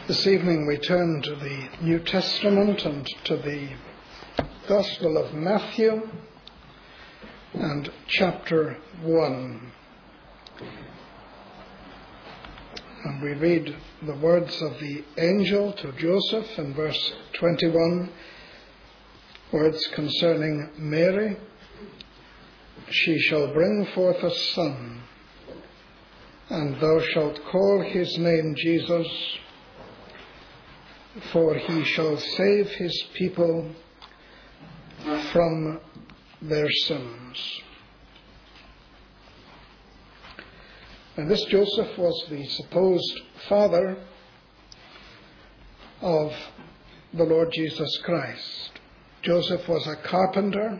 This evening we turn to the New Testament and to the Gospel of Matthew and chapter 1. And we read the words of the angel to Joseph in verse 21, words concerning Mary. She shall bring forth a son, and thou shalt call his name Jesus, for he shall save his people from their sins. And this Joseph was the supposed father of the Lord Jesus Christ. Joseph was a carpenter.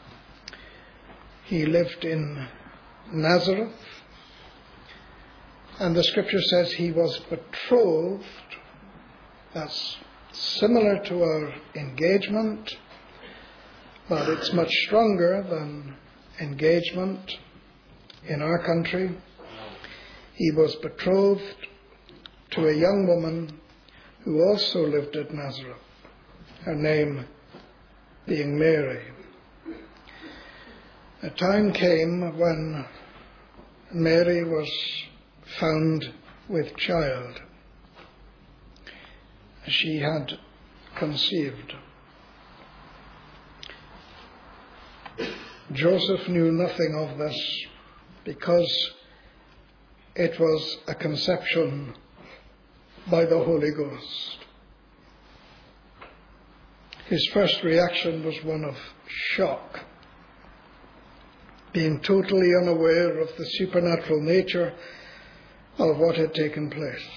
He lived in Nazareth. And the scripture says he was betrothed. That's similar to our engagement, but it's much stronger than engagement in our country. He was betrothed to a young woman who also lived at Nazareth, her name being Mary. A time came when Mary was found with child. She had conceived. Joseph knew nothing of this because it was a conception by the Holy Ghost. His first reaction was one of shock, being totally unaware of the supernatural nature of what had taken place.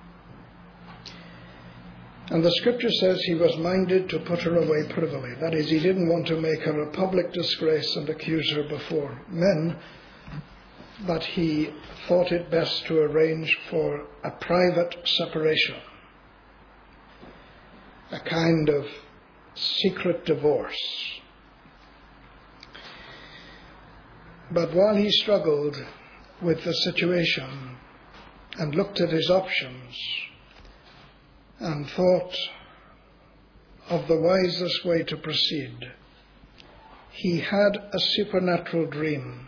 And the scripture says he was minded to put her away privily. That is, he didn't want to make her a public disgrace and accuse her before men, but he thought it best to arrange for a private separation, a kind of secret divorce. But while he struggled with the situation and looked at his options and thought of the wisest way to proceed, he had a supernatural dream.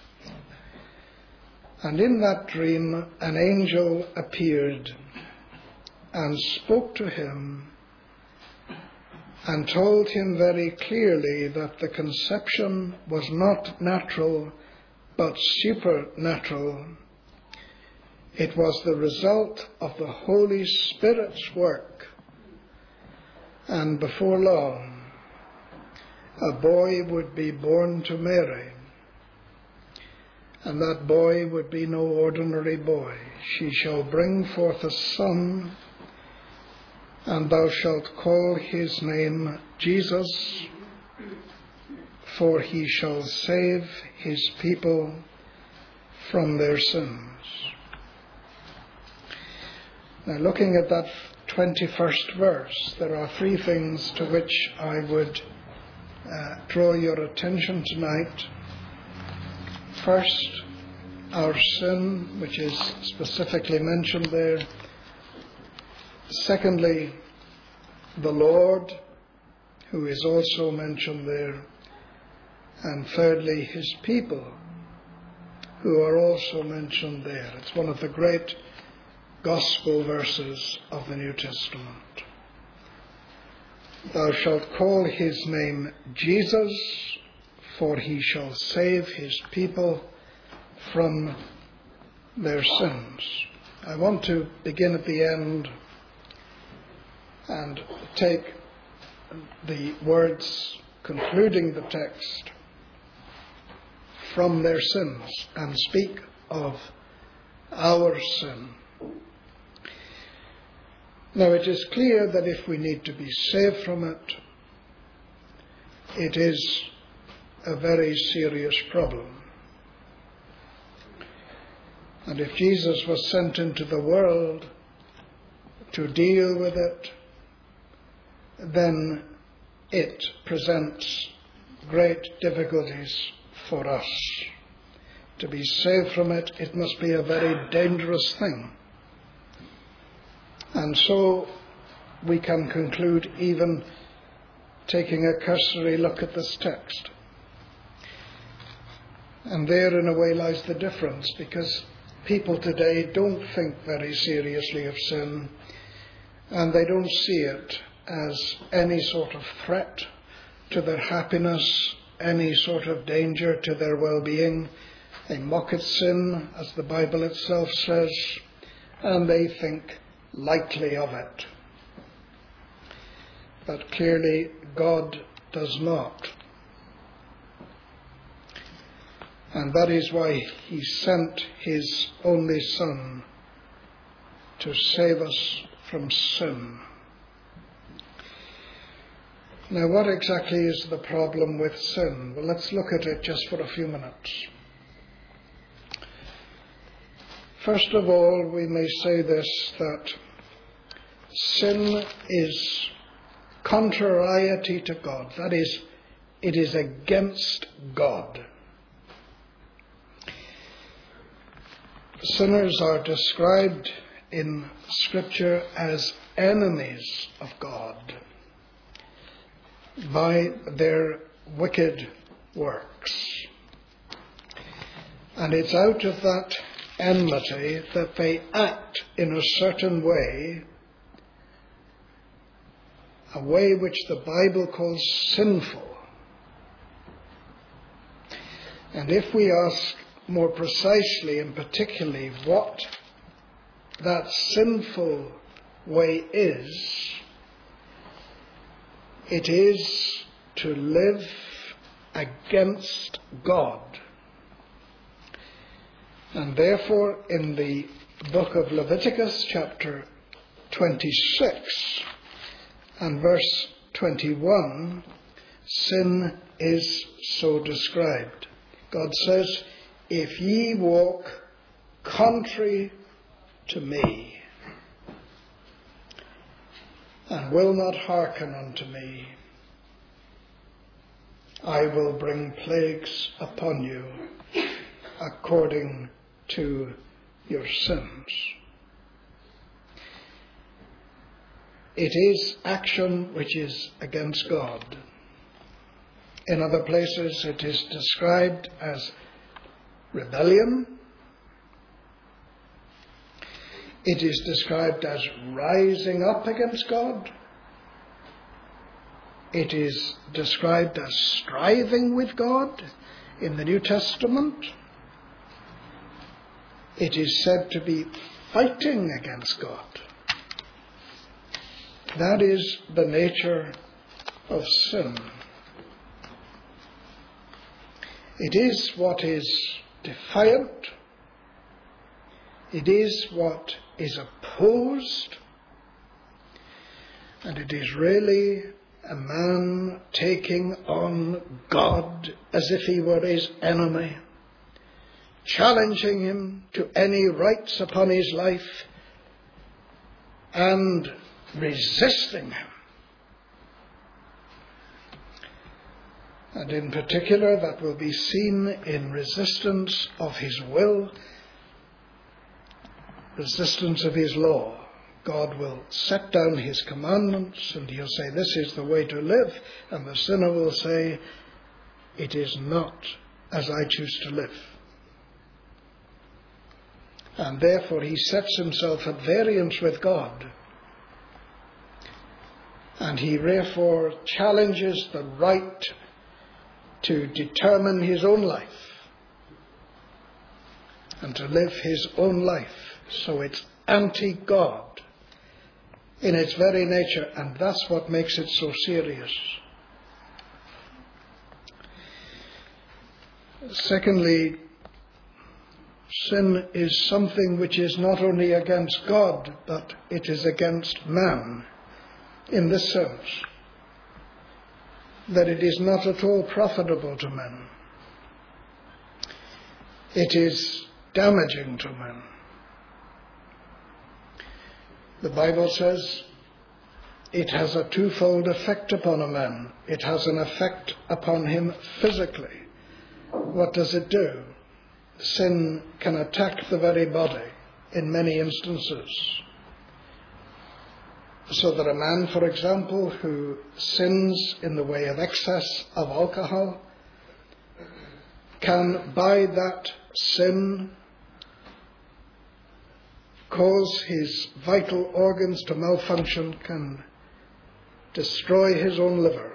And in that dream, an angel appeared and spoke to him and told him very clearly that the conception was not natural, but supernatural. It was the result of the Holy Spirit's work. And before long, a boy would be born to Mary. And that boy would be no ordinary boy. She shall bring forth a son, and thou shalt call his name Jesus, for he shall save his people from their sins. Now, looking at that 21st verse, there are three things to which I would draw your attention tonight. First, our sin, which is specifically mentioned there. Secondly, the Lord, who is also mentioned there. And thirdly, his people, who are also mentioned there. It's one of the great gospel verses of the New Testament. Thou shalt call his name Jesus, for he shall save his people from their sins. I want to begin at the end and take the words concluding the text, from their sins, and speak of our sin. Now, it is clear that if we need to be saved from it, it is a very serious problem. And if Jesus was sent into the world to deal with it, then it presents great difficulties for us. To be saved from it, it must be a very dangerous thing. And so we can conclude, even taking a cursory look at this text. And there in a way lies the difference, because people today don't think very seriously of sin, and they don't see it as any sort of threat to their happiness, any sort of danger to their well-being. They mock at sin, as the Bible itself says, and they think lightly of it. But clearly God does not. And that is why he sent his only Son to save us from sin. Now, what exactly is the problem with sin? Well, let's look at it just for a few minutes. First of all, we may say this, that sin is contrariety to God. That is, it is against God. Sinners are described in Scripture as enemies of God by their wicked works. And it's out of that enmity that they act in a certain way, a way which the Bible calls sinful. And if we ask more precisely and particularly what that sinful way is, it is to live against God. And therefore, in the book of Leviticus, chapter 26 and verse 21, sin is so described. God says, "If ye walk contrary to me, and will not hearken unto me, I will bring plagues upon you according to your sins." It is action which is against God. In other places it is described as rebellion. It is described as rising up against God. It is described as striving with God in the New Testament. It is said to be fighting against God. That is the nature of sin. It is what is defiant. It is what is opposed. And it is really a man taking on God as if he were his enemy, challenging him to any rights upon his life and resisting him. And in particular, that will be seen in resistance of his will, resistance of his law. God will set down his commandments and he'll say, "This is the way to live," and the sinner will say, "It is not as I choose to live." And therefore he sets himself at variance with God. And he therefore challenges the right to determine his own life and to live his own life. So it's anti-God in its very nature, and that's what makes it so serious. Secondly, sin is something which is not only against God, but it is against man, in this sense, that it is not at all profitable to men. It is damaging to men. The Bible says it has a twofold effect upon a man. It has an effect upon him physically. What does it do? Sin can attack the very body in many instances. So that a man, for example, who sins in the way of excess of alcohol can, by that sin, cause his vital organs to malfunction, can destroy his own liver.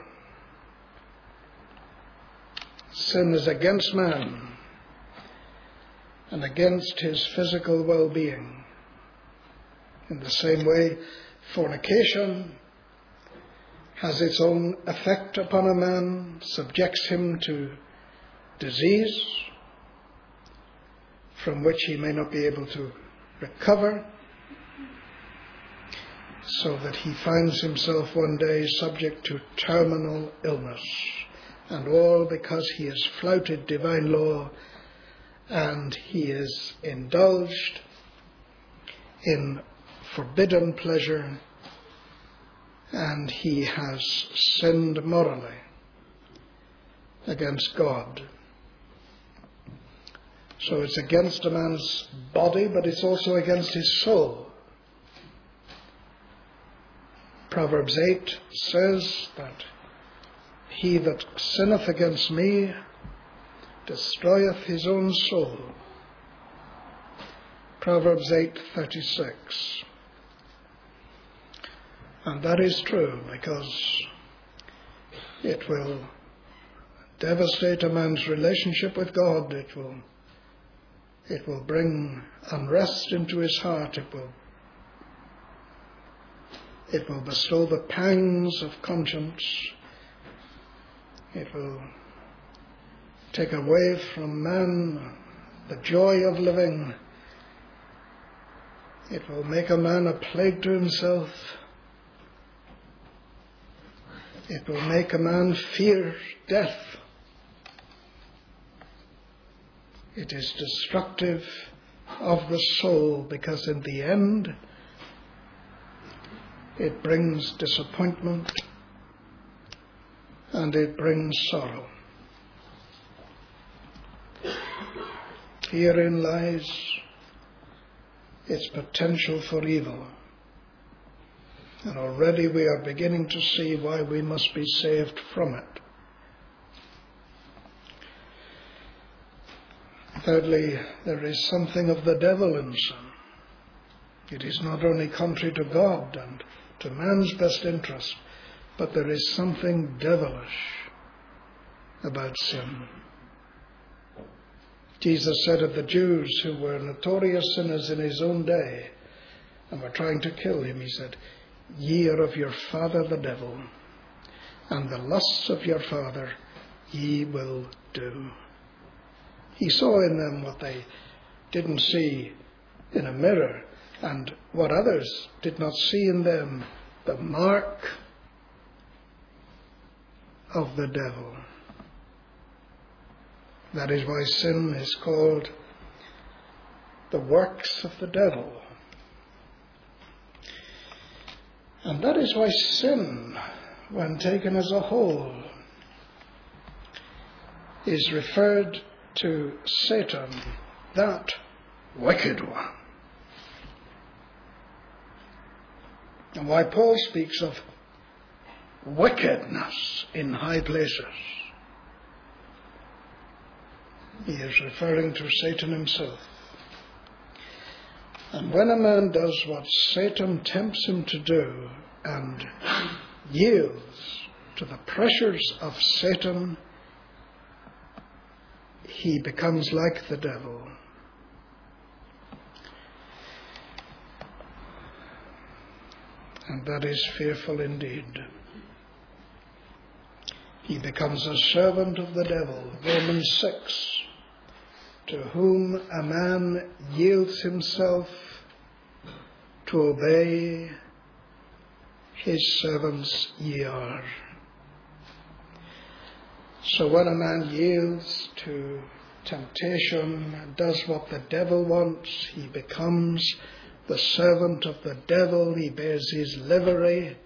Sin is against man and against his physical well-being. In the same way, fornication has its own effect upon a man, subjects him to disease from which he may not be able to recover, so that he finds himself one day subject to terminal illness, and all because he has flouted divine law and he is indulged in forbidden pleasure, and he has sinned morally against God. So it's against a man's body, but it's also against his soul. Proverbs 8 says that he that sinneth against me destroyeth his own soul. Proverbs 8:36. And that is true, because it will devastate a man's relationship with God. It will bring unrest into his heart. It will bestow the pangs of conscience. It will take away from man the joy of living. It will make a man a plague to himself. It will make a man fear death. It is destructive of the soul, because in the end it brings disappointment and it brings sorrow. Herein lies its potential for evil. And already we are beginning to see why we must be saved from it. Thirdly, there is something of the devil in sin. It is not only contrary to God and to man's best interest, but there is something devilish about sin. Jesus said of the Jews, who were notorious sinners in his own day and were trying to kill him, he said, "Ye are of your father the devil, and the lusts of your father ye will do." He saw in them what they didn't see in a mirror, and what others did not see in them, the mark of the devil. That is why sin is called the works of the devil. And that is why sin, when taken as a whole, is referred to Satan, that wicked one. And why Paul speaks of wickedness in high places, he is referring to Satan himself. And when a man does what Satan tempts him to do and yields to the pressures of Satan, he becomes like the devil. And that is fearful indeed. He becomes a servant of the devil. Romans 6. To whom a man yields himself to obey, his servants ye are. So when a man yields to temptation and does what the devil wants, he becomes the servant of the devil. He bears his livery.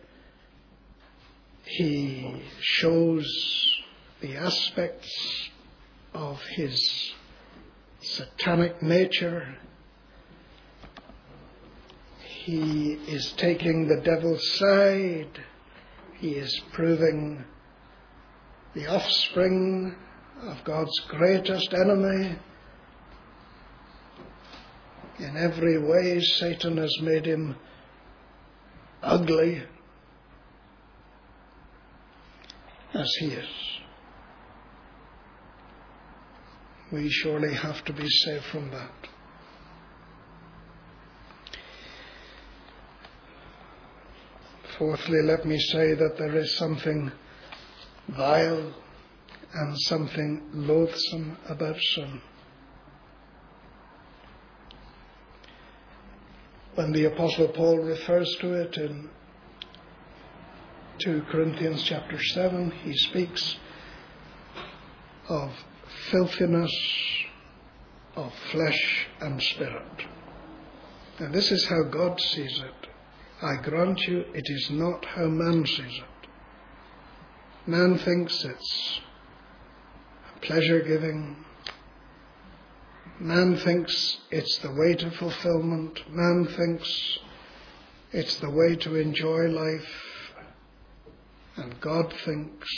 He shows the aspects of his satanic nature. he is taking the devil's side. He is proving the offspring of God's greatest enemy. In every way, Satan has made him ugly as he is. We surely have to be saved from that. Fourthly, let me say that there is something vile and something loathsome about sin. When the Apostle Paul refers to it in 2 Corinthians chapter 7, he speaks of filthiness of flesh and spirit. And this is how God sees it. I grant you, it is not how man sees it. Man thinks it's pleasure-giving. Man thinks it's the way to fulfillment. Man thinks it's the way to enjoy life. And God thinks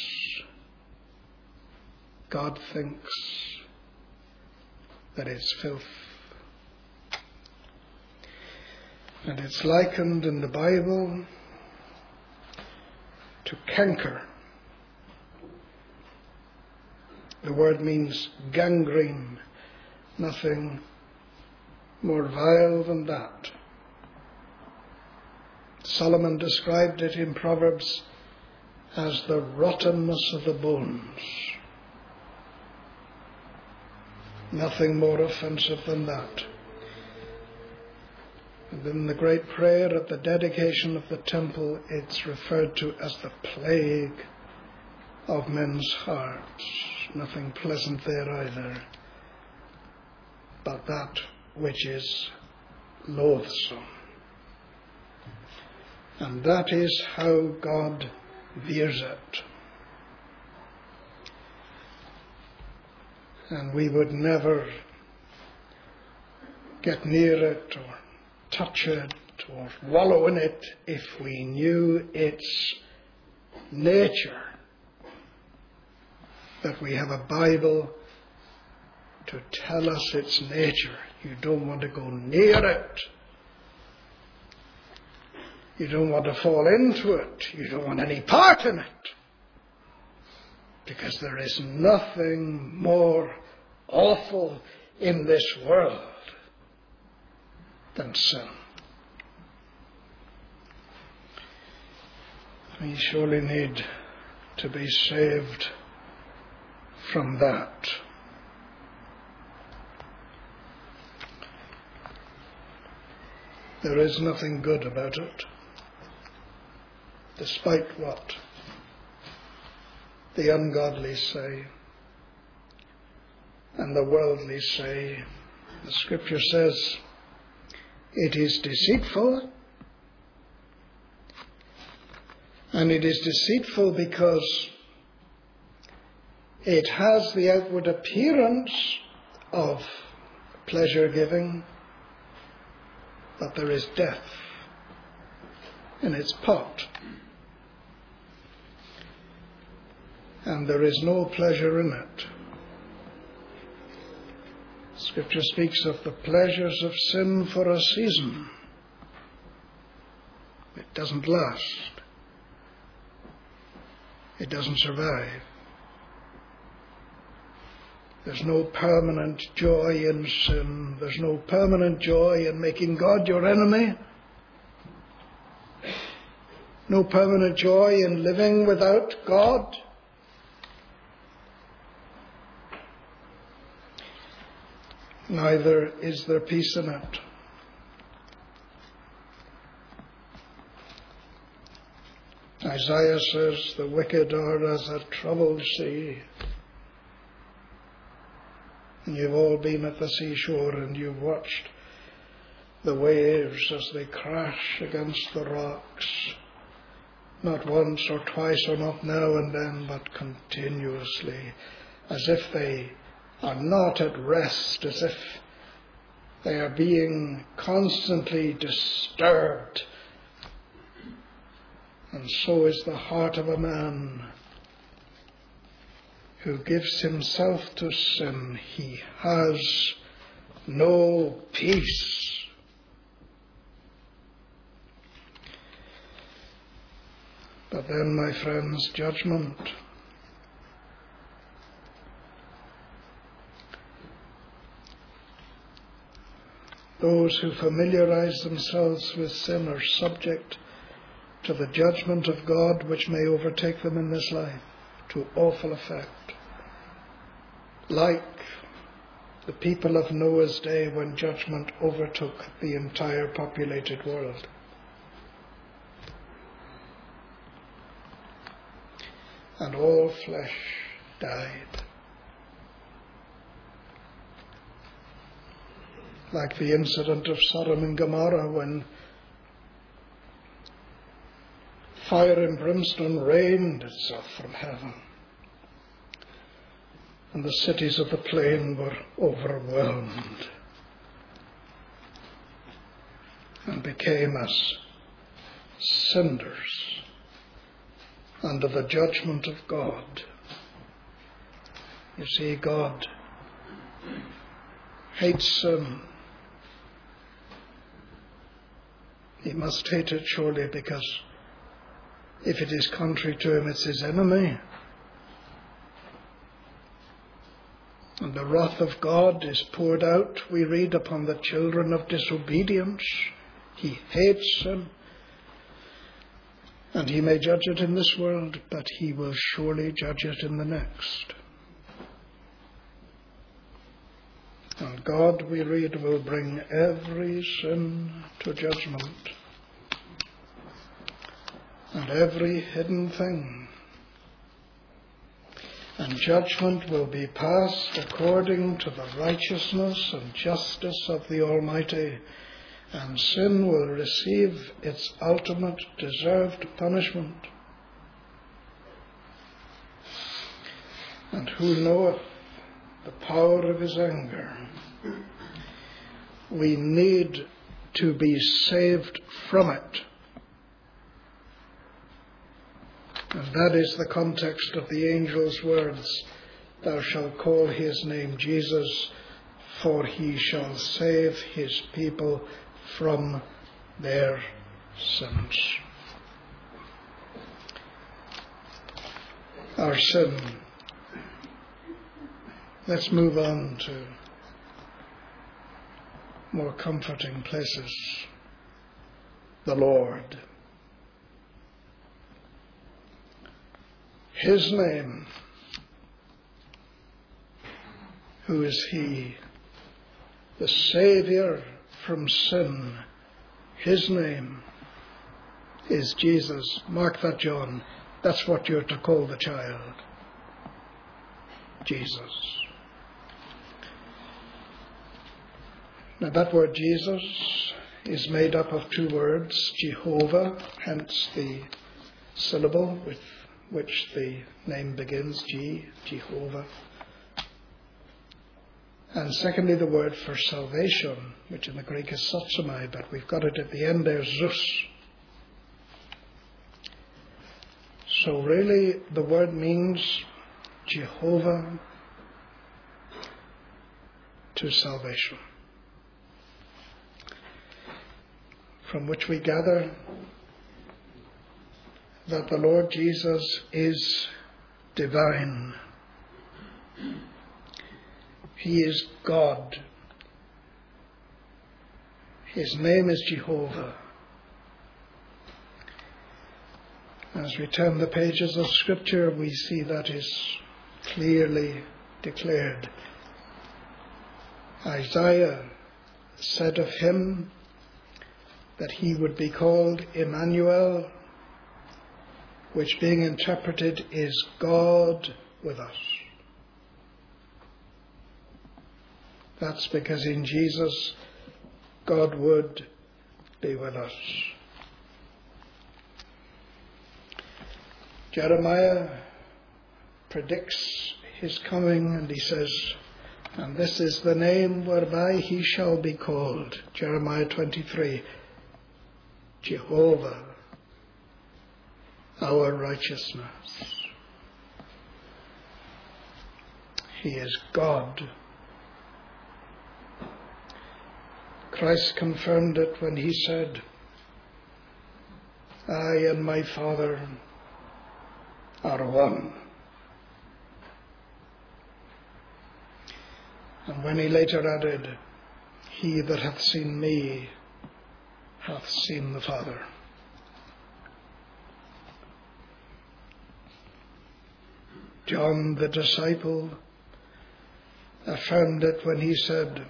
that it's filth. And it's likened in the Bible to canker. The word means gangrene. Nothing more vile than that. Solomon described it in Proverbs as the rottenness of the bones. Nothing more offensive than that. And in the great prayer at the dedication of the temple, it's referred to as the plague of men's hearts. Nothing pleasant there either, but that which is loathsome. And that is how God views it. And we would never get near it or touch it or wallow in it if we knew its nature. That we have a Bible to tell us its nature. You don't want to go near it. You don't want to fall into it. You don't want any part in it. Because there is nothing more awful in this world than sin. We surely need to be saved from that. There is nothing good about it, despite what the ungodly say and the worldly say. The Scripture says it is deceitful, and it is deceitful because it has the outward appearance of pleasure-giving, but there is death in its pot. And there is no pleasure in it. Scripture speaks of the pleasures of sin for a season. It doesn't last. It doesn't survive. There's no permanent joy in sin. There's no permanent joy in making God your enemy. No permanent joy in living without God. Neither is there peace in it. Isaiah says, the wicked are as a troubled sea. And you've all been at the seashore and you've watched the waves as they crash against the rocks. Not once or twice or not now and then, but continuously, as if they are not at rest, as if They are being constantly disturbed. And so is the heart of a man who gives himself to sin. He has no peace. But then, my friends, judgment. Those who familiarize themselves with sin are subject to the judgment of God which may overtake them in this life, to awful effect. Like the people of Noah's day when judgment overtook the entire populated world. And all flesh died. Like the incident of Sodom and Gomorrah when fire and brimstone rained itself from heaven, and the cities of the plain were overwhelmed and became as cinders under the judgment of God. You see, God hates sin. He must hate it surely, because if it is contrary to him, it's his enemy. And the wrath of God is poured out, we read, upon the children of disobedience. He hates sin. And he may judge it in this world, but he will surely judge it in the next. And God, we read, will bring every sin to judgment, and every hidden thing. And judgment will be passed according to the righteousness and justice of the Almighty, and sin will receive its ultimate deserved punishment. And who knoweth the power of his anger? We need to be saved from it. And that is the context of the angel's words, "Thou shalt call his name Jesus, for he shall save his people from their sins." Our sin. Let's move on to more comforting places. The Lord. His name. Who is he? The Saviour from sin. His name is Jesus. Mark that, John. That's what you're to call the child. Jesus. Now that word Jesus is made up of two words, Jehovah, hence the syllable with which the name begins, Jehovah. And secondly, the word for salvation, which in the Greek is sotsomai, but we've got it at the end there, Zeus. So really the word means Jehovah to salvation. From which we gather that the Lord Jesus is divine. He is God. His name is Jehovah. As we turn the pages of Scripture, we see that is clearly declared. Isaiah said of him that he would be called Emmanuel, which being interpreted is God with us. That's because in Jesus, God would be with us. Jeremiah predicts his coming, and he says, And this is the name whereby he shall be called. Jeremiah 23. Jehovah, our righteousness. He is God. Christ confirmed it when he said, I and my Father are one. And when he later added, he that hath seen me hath seen the Father. John the disciple affirmed it when he said,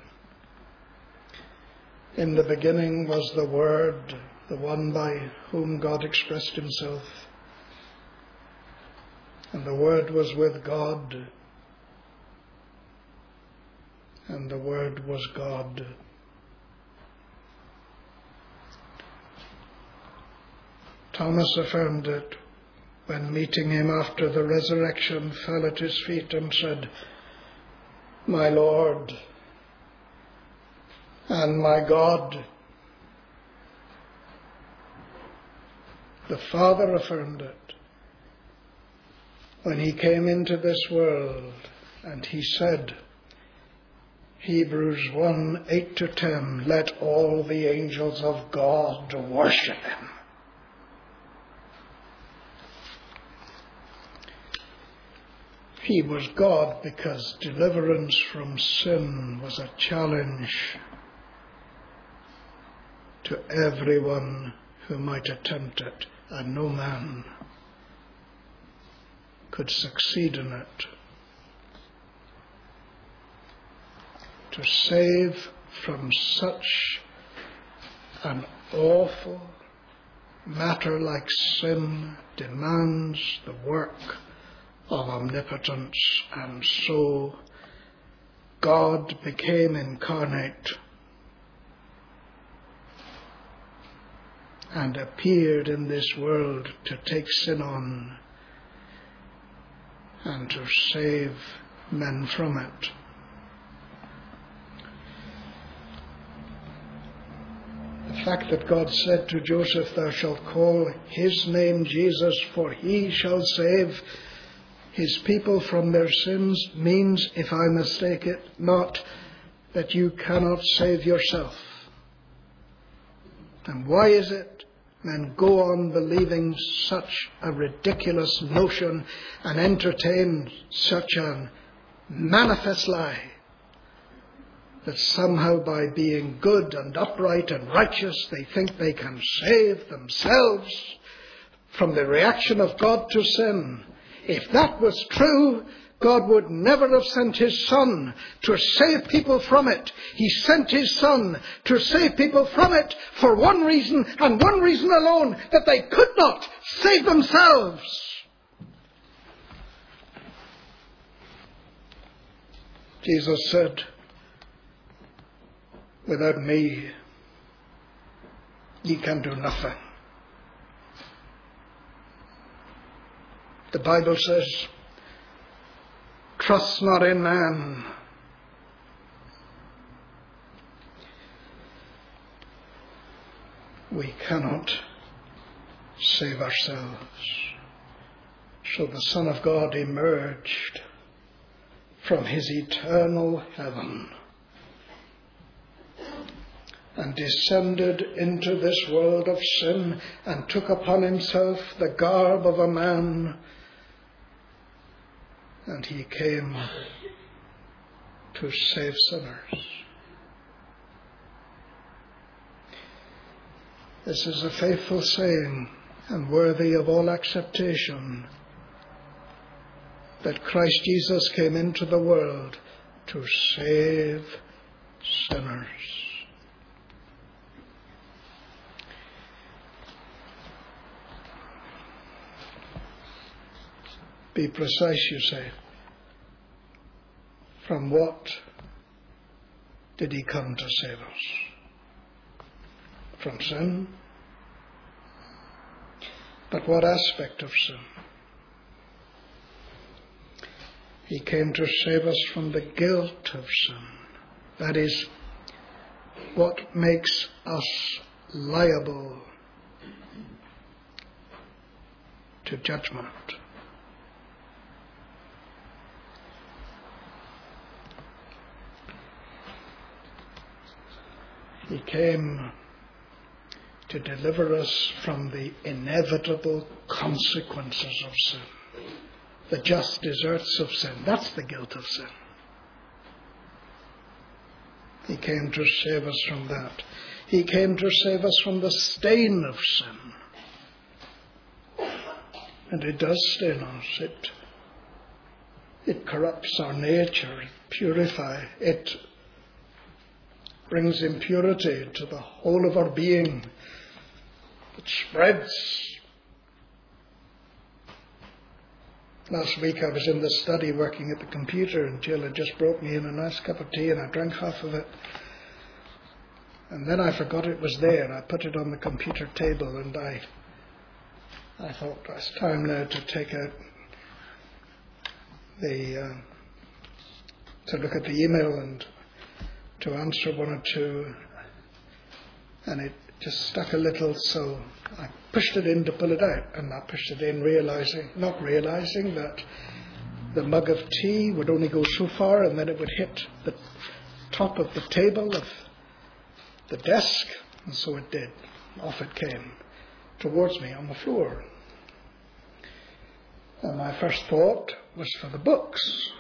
in the beginning was the Word, the one by whom God expressed himself. And the Word was with God, and the Word was God. Thomas affirmed it when, meeting him after the resurrection, fell at his feet and said, my Lord and my God. The Father affirmed it when he came into this world and he said, Hebrews 1, 8-10, let all the angels of God worship him. He was God because deliverance from sin was a challenge to everyone who might attempt it, and no man could succeed in it. To save from such an awful matter like sin demands the work of omnipotence, and so God became incarnate and appeared in this world to take sin on and to save men from it. The fact that God said to Joseph, thou shalt call his name Jesus, for he shall save his people from their sins, means, if I mistake it, not that you cannot save yourself. And why is it men go on believing such a ridiculous notion and entertain such a manifest lie that somehow by being good and upright and righteous they think they can save themselves from the reaction of God to sin? If that was true, God would never have sent his Son to save people from it. He sent his Son to save people from it for one reason and one reason alone, that they could not save themselves. Jesus said, without me, ye can do nothing. The Bible says, trust not in man. We cannot save ourselves. So the Son of God emerged from his eternal heaven and descended into this world of sin and took upon himself the garb of a man. And he came to save sinners. This is a faithful saying and worthy of all acceptation, that Christ Jesus came into the world to save sinners. Be precise, you say. From what did he come to save us? From sin? But what aspect of sin? He came to save us from the guilt of sin. That is what makes us liable to judgment. He came to deliver us from the inevitable consequences of sin, the just deserts of sin. That's the guilt of sin. He came to save us from that. He came to save us from the stain of sin. And it does stain us. It corrupts our nature. It purifies. It brings impurity to the whole of our being. It spreads. Last week I was in the study working at the computer, and Jill had just brought me in a nice cup of tea, and I drank half of it. And then I forgot it was there. I put it on the computer table, and I thought it's time now to take out to look at the email and to answer one or two. And it just stuck a little, so I pushed it in to pull it out. And I pushed it in not realizing that the mug of tea would only go so far, and then it would hit the top of the table of the desk. And so it did. Off it came towards me on the floor. And my first thought was for the books.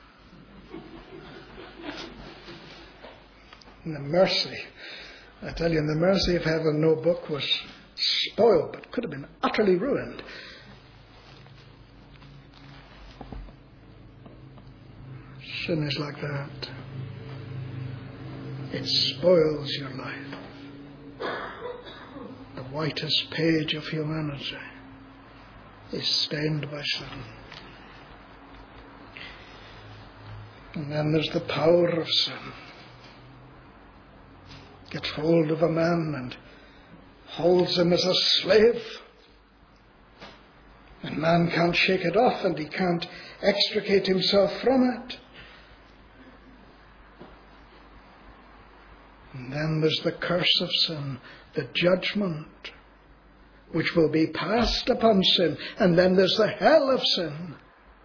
And the mercy, I tell you, the mercy of having no book was spoiled, but could have been utterly ruined. Sin is like that. It spoils your life. The whitest page of humanity is stained by sin. And then there's the power of sin. Gets hold of a man and holds him as a slave. And man can't shake it off, and he can't extricate himself from it. And then there's the curse of sin, the judgment which will be passed upon sin. And then there's the hell of sin,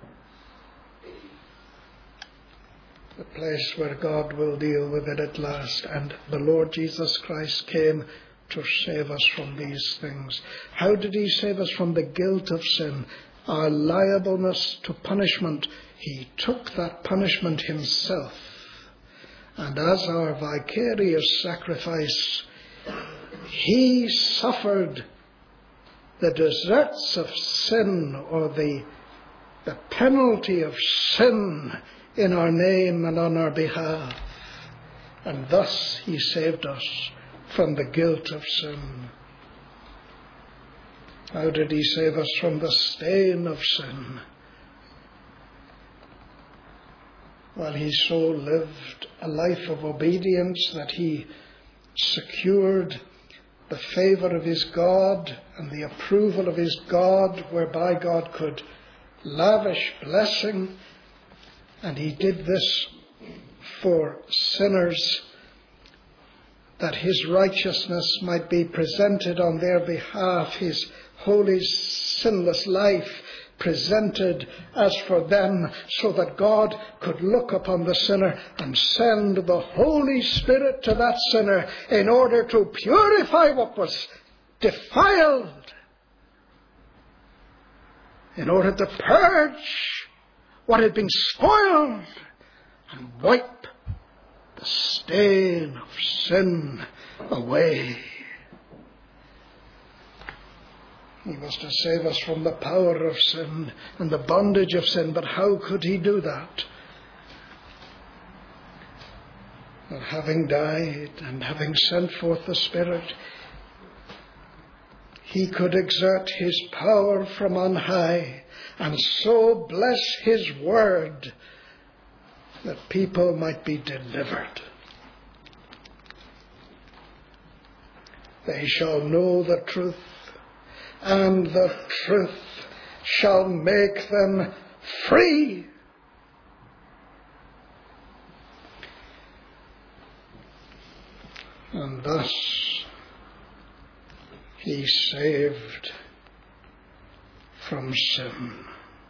the place where God will deal with it at last. And the Lord Jesus Christ came to save us from these things. How did he save us from the guilt of sin, our liableness to punishment? He took that punishment himself. And as our vicarious sacrifice, he suffered the deserts of sin, or the penalty of sin, in our name and on our behalf. And thus he saved us from the guilt of sin. How did he save us from the stain of sin? Well, he so lived a life of obedience that he secured the favour of his God and the approval of his God, whereby God could lavish blessing. And he did this for sinners, that his righteousness might be presented on their behalf, his holy, sinless life presented as for them, so that God could look upon the sinner and send the Holy Spirit to that sinner in order to purify what was defiled, in order to purge what had been spoiled, and wipe the stain of sin away. He was to save us from the power of sin and the bondage of sin. But how could he do that? Well, having died and having sent forth the Spirit, he could exert his power from on high and so bless his word that people might be delivered. They shall know the truth, and the truth shall make them free. And thus he saved from sin.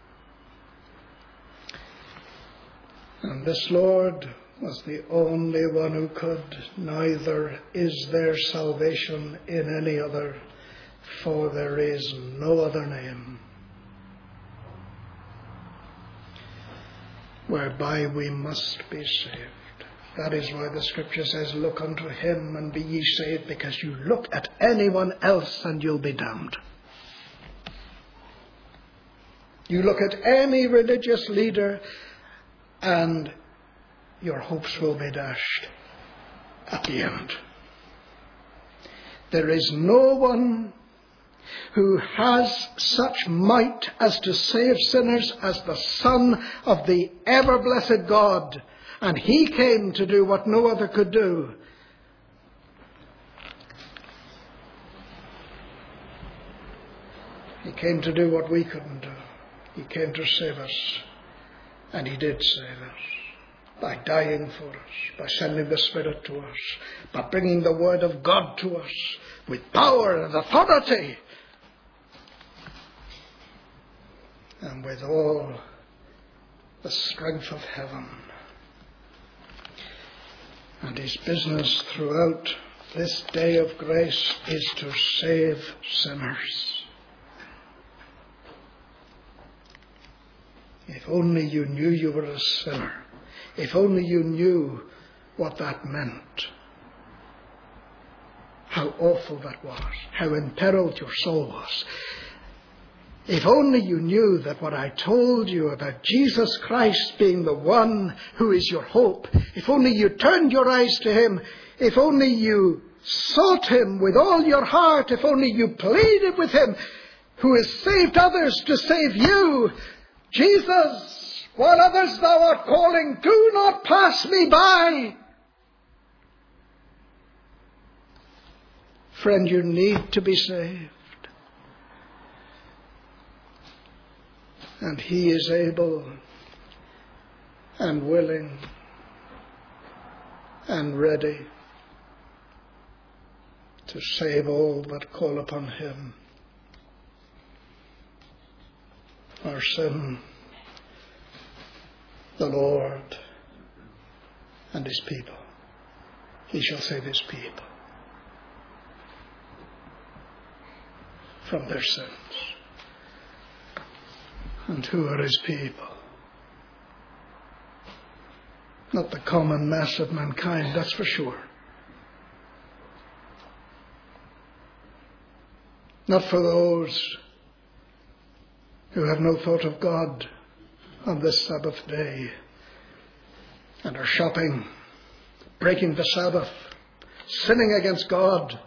And this Lord was the only one who could. Neither is there salvation in any other, for there is no other name whereby we must be saved. That is why the scripture says, look unto him and be ye saved, because you look at anyone else and you'll be damned. You look at any religious leader and your hopes will be dashed at the end. There is no one who has such might as to save sinners as the Son of the ever-blessed God. And he came to do what no other could do. He came to do what we couldn't do. He came to save us. And he did save us. By dying for us, by sending the Spirit to us, by bringing the Word of God to us with power and authority, and with all the strength of heaven. And his business throughout this day of grace is to save sinners. If only you knew you were a sinner. If only you knew what that meant. How awful that was. How imperiled your soul was. If only you knew that what I told you about Jesus Christ being the one who is your hope, if only you turned your eyes to him, if only you sought him with all your heart, if only you pleaded with him who has saved others to save you, Jesus, while others thou art calling, do not pass me by. Friend, you need to be saved. And he is able and willing and ready to save all that call upon him. Our sin, the Lord, and his people. He shall save his people from their sins. And who are his people? Not the common mass of mankind, that's for sure. Not for those who have no thought of God on this Sabbath day and are shopping, breaking the Sabbath, sinning against God,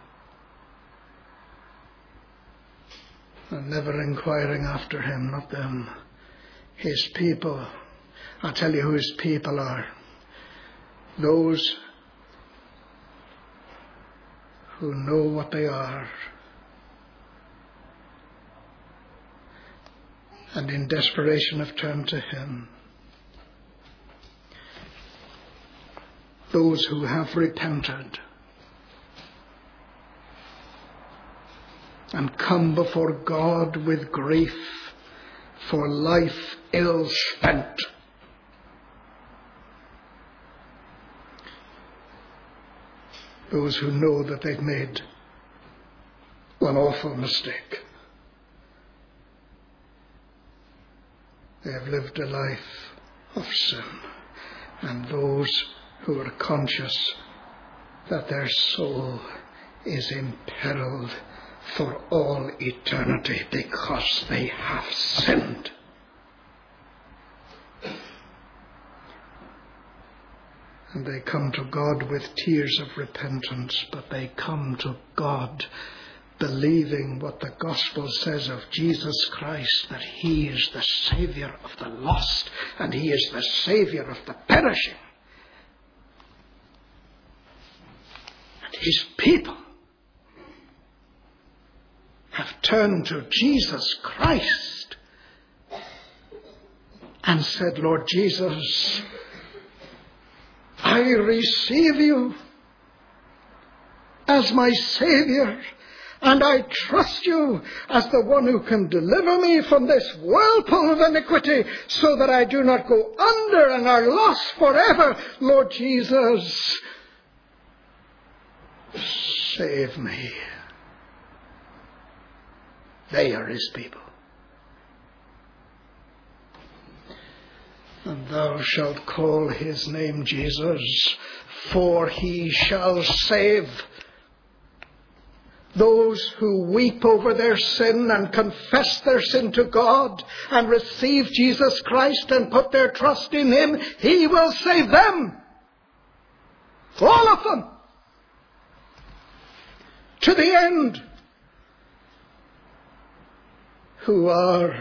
and never inquiring after him, not them. His people. I'll tell you who his people are. Those who know what they are and in desperation have turned to him. Those who have repented and come before God with grief for life ill spent. Those who know that they've made one awful mistake. They have lived a life of sin. And those who are conscious that their soul is imperiled for all eternity because they have sinned. And they come to God with tears of repentance, but they come to God believing what the gospel says of Jesus Christ, that he is the Saviour of the lost and he is the Saviour of the perishing. And his people have turned to Jesus Christ and said, Lord Jesus, I receive you as my Saviour, and I trust you as the one who can deliver me from this whirlpool of iniquity so that I do not go under and are lost forever. Lord Jesus, save me. They are his people. And thou shalt call his name Jesus, for he shall save those who weep over their sin and confess their sin to God and receive Jesus Christ and put their trust in him. He will save them. All of them. To the end. Who are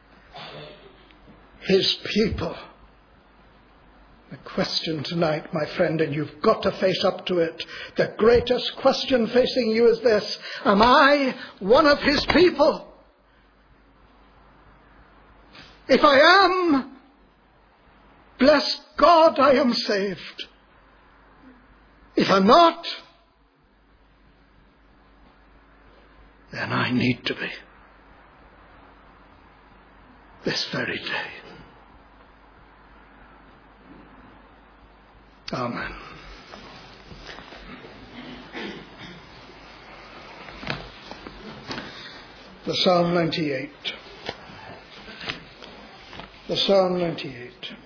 his people. The question tonight, my friend, and you've got to face up to it. The greatest question facing you is this: am I one of his people? If I am, bless God, I am saved. If I'm not, then I need to be. This very day. Amen. The Psalm 98. The Psalm 98.